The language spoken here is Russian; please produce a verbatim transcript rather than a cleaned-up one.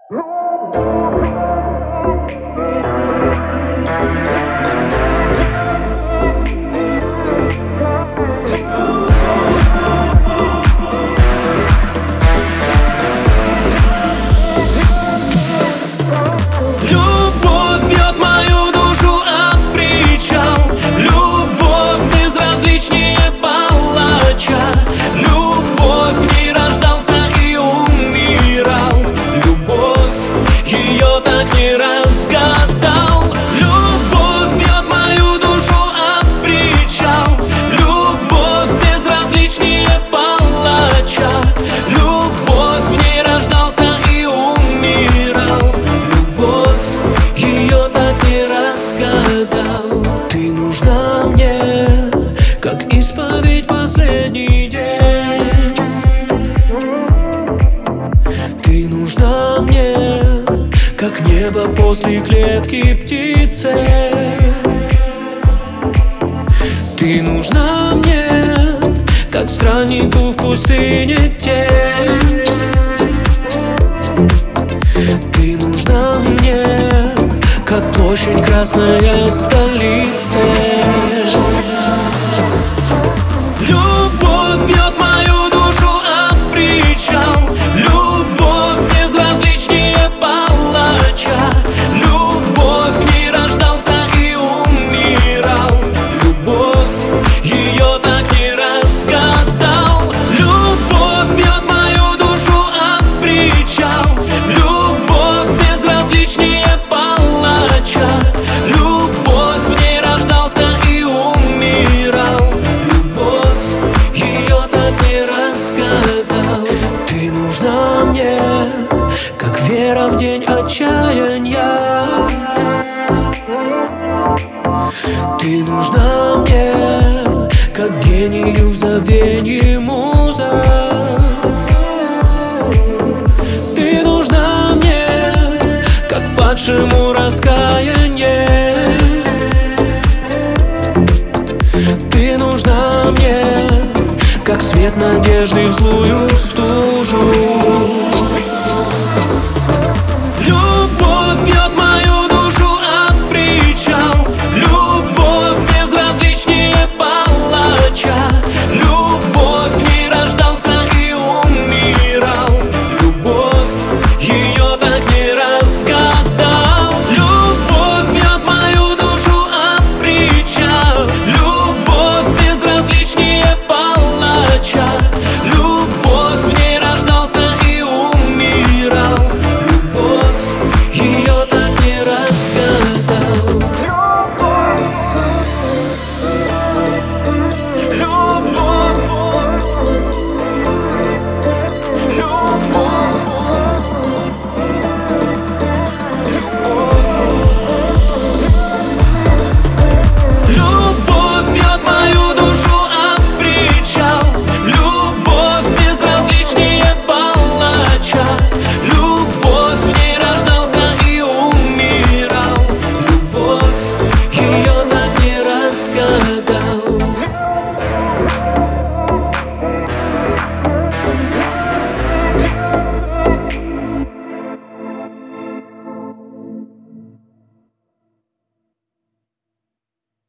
Любовь бьет мою душу об причал. Любовь безразличнее палача. Любовь в ней рождался и умирал. Любовь ее так не разгадал. Любовь бьет мою душу об причал. Любовь безразличнее палача. Любовь в ней рождался и умирал. Любовь ее так не разгадал. Ты нужна мне, как исповедь в последний день. Ты нужна мне, как небо после клетки птицы. Ты нужна мне, как страннику в пустыне тень. Ты нужна мне, как площадь красная столицы. Любовь бьет мою душу об причал. Любовь безразличнее палача. Любовь в ней рождался и умирал. Любовь ее так не разгадал. Любовь бьет мою душу об причал. Любовь безразличнее палача. Любовь в ней рождался и умирал. Любовь ее так не разгадал. Ты нужна мне, как вера в день отчаяния. Ты нужна мне, как гению в забвении муза. Ты нужна мне, как падшему раскаяние. Ты нужна мне, как свет надежды в злую стужу.